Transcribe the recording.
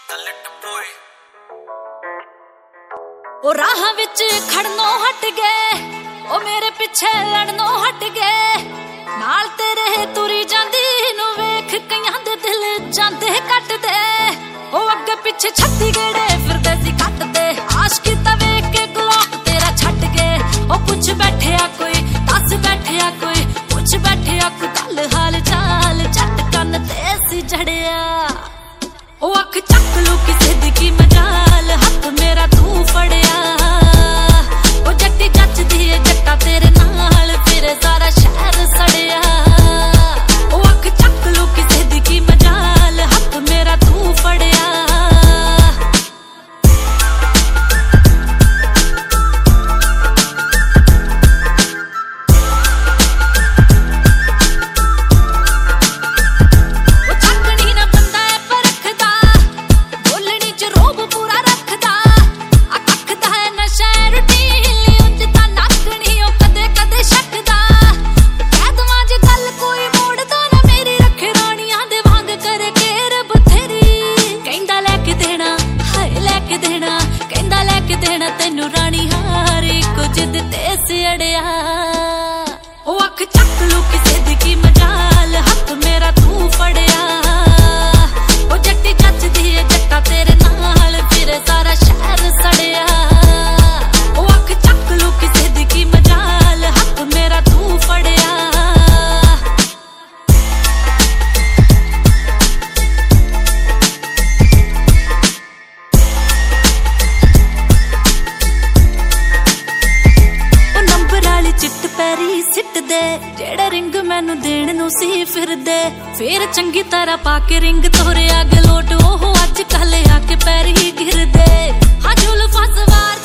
ओ राह विच खड़नों हट गए, ओ मेरे पिछे लड़नों हट गए। नाल तेरे तुरी जांदी नूं वेख कईयां दे दिल जांदे कट दे। ओ अगे पिछे छत्ती गेड़े फिरदे सी कट दे। आशिकी दा वेख के ग्लॉक तेरा छट गए। ओ पुछ बैठिया कोई, दस बैठिया कोई, पुछ बैठिया कोई गल हाल चाल। झट कन ते सी जड़िया, ओ अख चक लू किसे दी की मजाल। हथ मेरा तू फड़िया, ओ जट्टी जचदी है जट्टा तेरे नाल। फिर सारा शहर सड़िया, ओ अख चक लू किसे दी की मजाल। हथ मेरा तू फड़िया, तेनू रानी हारी कुछ दिते सी अड़िया। ओ अख चक लू किसे दी की मजाल। हथ मेरा तू फड़िया, ओ जट्टी जचदी है जट्टा तेरे नाल। फिर सारा शहर सड़िया, ओ अख चक लू किसे दी की मजाल। हथ मेरा तू फड़िया, चिट पैरी सिट दे जेड़ा रिंग मैनू देण नू सी फिर दे। फिर चंगी तरह पाके रिंग तोरे अग लोट। ओह अज कल आके पैरी गिर दे। हाँ जुल्फां सवार